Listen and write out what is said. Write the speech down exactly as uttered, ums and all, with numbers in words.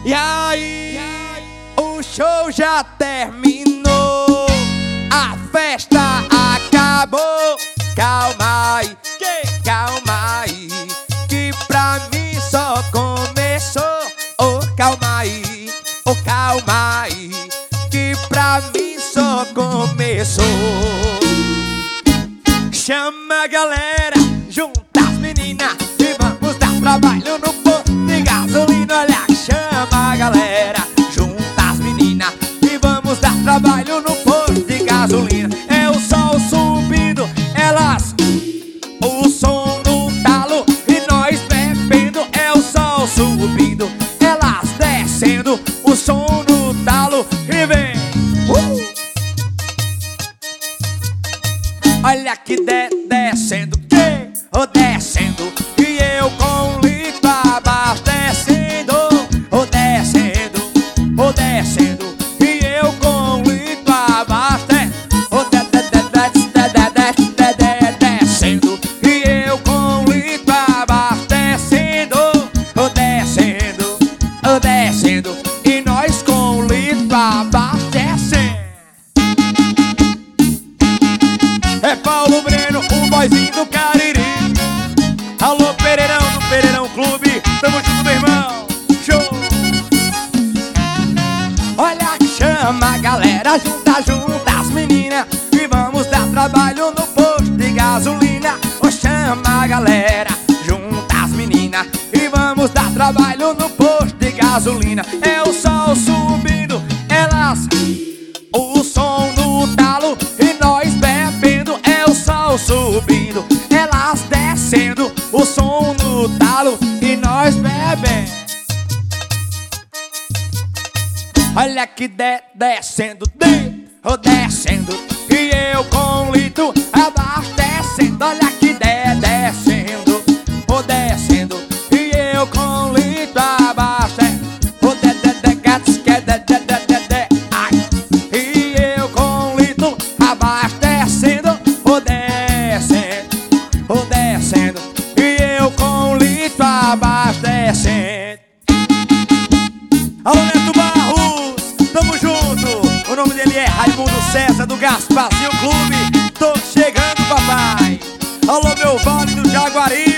E aí, o show já terminou, a festa acabou. Calma aí, que? Calma aí, que pra mim só começou. Oh, calma aí, oh, calma aí, que pra mim só começou. Chama a galera, junta as meninas e vamos dar trabalho no posto de gasolina. Olha, chama a galera, junta as meninas e vamos dar trabalho no posto de gasolina. É o sol subindo, elas, o som no talo e nós bebendo. É o sol subindo, elas descendo, o som no talo e vem. uh! Olha que de descendo, que? Oh, descendo, e eu com litro abastecendo. Oh, descendo, oh, descendo, e eu com litro abastecendo. Oh, de de de de de de de descendo, e eu com litro abastecendo. Oh, descendo, oh, descendo, e nós com litro abastecendo. É Paulo Breno, o boyzinho do Cariri. Alô, Pereirão do Pereirão Clube, tamo junto, meu irmão. Show! Olha que chama a galera, junta, junta as meninas e vamos dar trabalho no posto de gasolina. Oh, chama a galera, junta as meninas e vamos dar trabalho no posto de gasolina. É o sol subindo, elas, o som no talo e nós bebendo. É o sol subindo, elas descendo, o som no talo e nós bebendo. Olha que de descendo, de oh, descendo, e eu com litro abastecendo. Olha que de descendo, oh, descendo, e eu com litro abastecendo. Oh, de de de gats, que de de de de de ai. E eu com litro abastecendo. Oh, descendo, oh, descendo, e eu com litro abastecendo. Alô, Neto Barros, tamo junto. O nome dele é Raimundo César do Gasparzinho Clube. Tô chegando, papai. Alô, meu Vale do Jaguari.